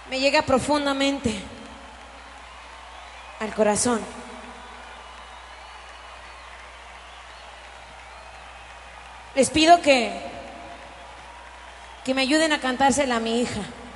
me llega profundamente al corazón. Les pido que me ayuden a cantársela a mi hija.